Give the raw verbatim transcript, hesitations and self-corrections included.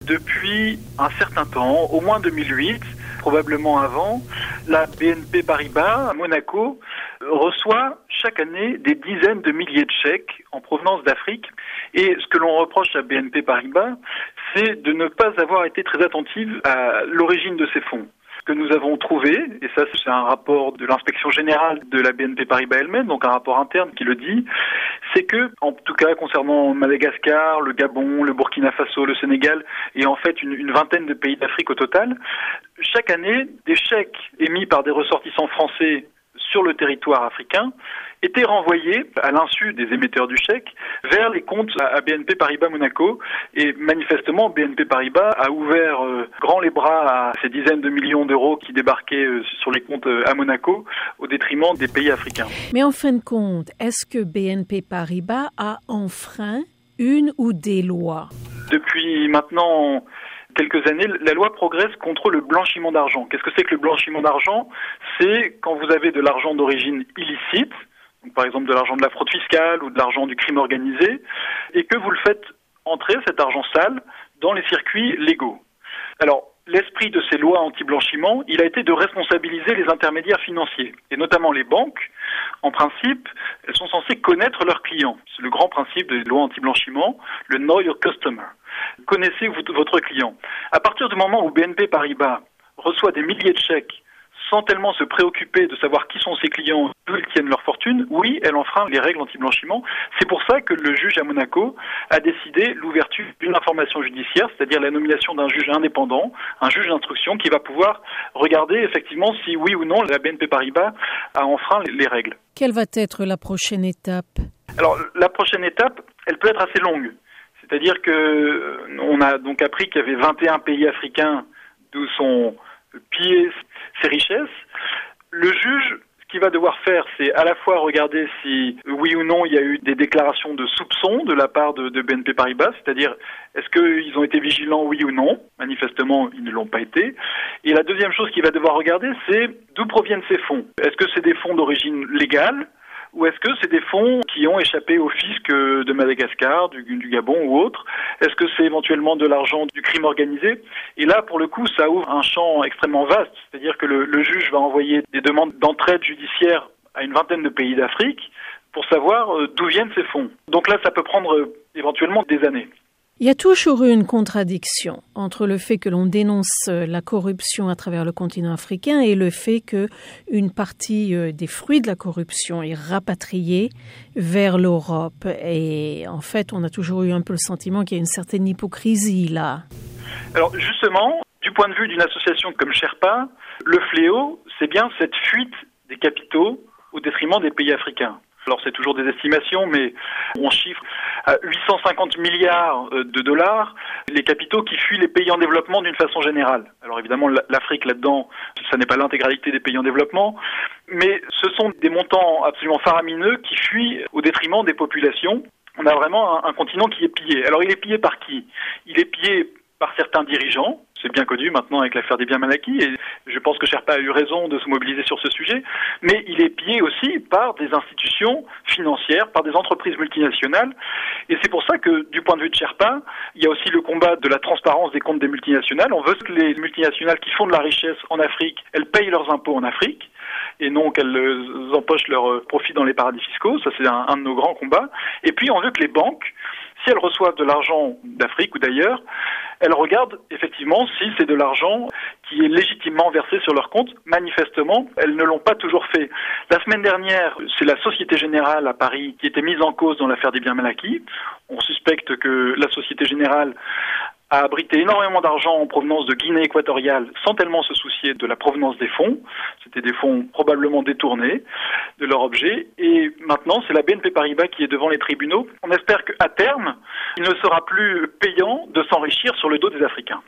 Depuis un certain temps, au moins deux mille huit, probablement avant, la B N P Paribas à Monaco reçoit chaque année des dizaines de milliers de chèques en provenance d'Afrique. Et ce que l'on reproche à B N P Paribas, c'est de ne pas avoir été très attentive à l'origine de ces fonds. Que nous avons trouvé, et ça c'est un rapport de l'inspection générale de la B N P Paribas elle-même, donc un rapport interne qui le dit, c'est que, en tout cas concernant Madagascar, le Gabon, le Burkina Faso, le Sénégal, et en fait une, une vingtaine de pays d'Afrique au total, chaque année, des chèques émis par des ressortissants français sur le territoire africain étaient renvoyés, à l'insu des émetteurs du chèque, vers les comptes à B N P Paribas Monaco. Et manifestement, B N P Paribas a ouvert euh, grand les bras à ces dizaines de millions d'euros qui débarquaient euh, sur les comptes euh, à Monaco, au détriment des pays africains. Mais en fin de compte, est-ce que B N P Paribas a enfreint une ou des lois? Depuis maintenant quelques années, la loi progresse contre le blanchiment d'argent. Qu'est-ce que c'est que le blanchiment d'argent? C'est quand vous avez de l'argent d'origine illicite, donc par exemple de l'argent de la fraude fiscale ou de l'argent du crime organisé, et que vous le faites entrer, cet argent sale, dans les circuits légaux. Alors, l'esprit de ces lois anti-blanchiment, il a été de responsabiliser les intermédiaires financiers, et notamment les banques. En principe, elles sont censées connaître leurs clients. C'est le grand principe des lois anti-blanchiment, le Know Your Customer. Connaissez votre client. À partir du moment où B N P Paribas reçoit des milliers de chèques sans tellement se préoccuper de savoir qui sont ses clients, d'où ils tiennent leur fortune, oui, elle enfreint les règles anti-blanchiment. C'est pour ça que le juge à Monaco a décidé l'ouverture d'une information judiciaire, c'est-à-dire la nomination d'un juge indépendant, un juge d'instruction qui va pouvoir regarder effectivement si oui ou non la B N P Paribas a enfreint les règles. Quelle va être la prochaine étape? Alors, la prochaine étape, elle peut être assez longue. C'est-à-dire que on a donc appris qu'il y avait vingt et un pays africains d'où sont pillées ces richesses. Le juge, ce qu'il va devoir faire, c'est à la fois regarder si, oui ou non, il y a eu des déclarations de soupçons de la part de, de B N P Paribas, c'est-à-dire est-ce qu'ils ont été vigilants, oui ou non. Manifestement, ils ne l'ont pas été. Et la deuxième chose qu'il va devoir regarder, c'est d'où proviennent ces fonds. Est-ce que c'est des fonds d'origine légale ? Ou est-ce que c'est des fonds qui ont échappé au fisc de Madagascar, du, du Gabon ou autre? Est-ce que c'est éventuellement de l'argent du crime organisé? Et là, pour le coup, ça ouvre un champ extrêmement vaste. C'est-à-dire que le, le juge va envoyer des demandes d'entraide judiciaire à une vingtaine de pays d'Afrique pour savoir d'où viennent ces fonds. Donc là, ça peut prendre éventuellement des années. Il y a toujours eu une contradiction entre le fait que l'on dénonce la corruption à travers le continent africain et le fait qu'une partie des fruits de la corruption est rapatriée vers l'Europe. Et en fait, on a toujours eu un peu le sentiment qu'il y a une certaine hypocrisie là. Alors justement, du point de vue d'une association comme Sherpa, le fléau, c'est bien cette fuite des capitaux au détriment des pays africains. Alors c'est toujours des estimations, mais on chiffre à huit cent cinquante milliards de dollars les capitaux qui fuient les pays en développement d'une façon générale. Alors évidemment, l'Afrique là-dedans, ça n'est pas l'intégralité des pays en développement, mais ce sont des montants absolument faramineux qui fuient au détriment des populations. On a vraiment un, un continent qui est pillé. Alors il est pillé par qui? Il est pillé par certains dirigeants. C'est bien connu maintenant avec l'affaire des biens mal acquis et je pense que Sherpa a eu raison de se mobiliser sur ce sujet, mais il est pillé aussi par des institutions financières, par des entreprises multinationales et c'est pour ça que du point de vue de Sherpa, il y a aussi le combat de la transparence des comptes des multinationales. On veut que les multinationales qui font de la richesse en Afrique, elles payent leurs impôts en Afrique et non qu'elles empochent leurs profits dans les paradis fiscaux. Ça c'est un, un de nos grands combats. Et puis on veut que les banques, si elles reçoivent de l'argent d'Afrique ou d'ailleurs, elles regardent effectivement si c'est de l'argent qui est légitimement versé sur leur compte. Manifestement, elles ne l'ont pas toujours fait. La semaine dernière, c'est la Société Générale à Paris qui était mise en cause dans l'affaire des biens mal acquis. On suspecte que la Société Générale a abrité énormément d'argent en provenance de Guinée équatoriale sans tellement se soucier de la provenance des fonds. C'était des fonds probablement détournés de leur objet. Et maintenant, c'est la B N P Paribas qui est devant les tribunaux. On espère qu'à terme, il ne sera plus payant de s'enrichir sur le dos des Africains.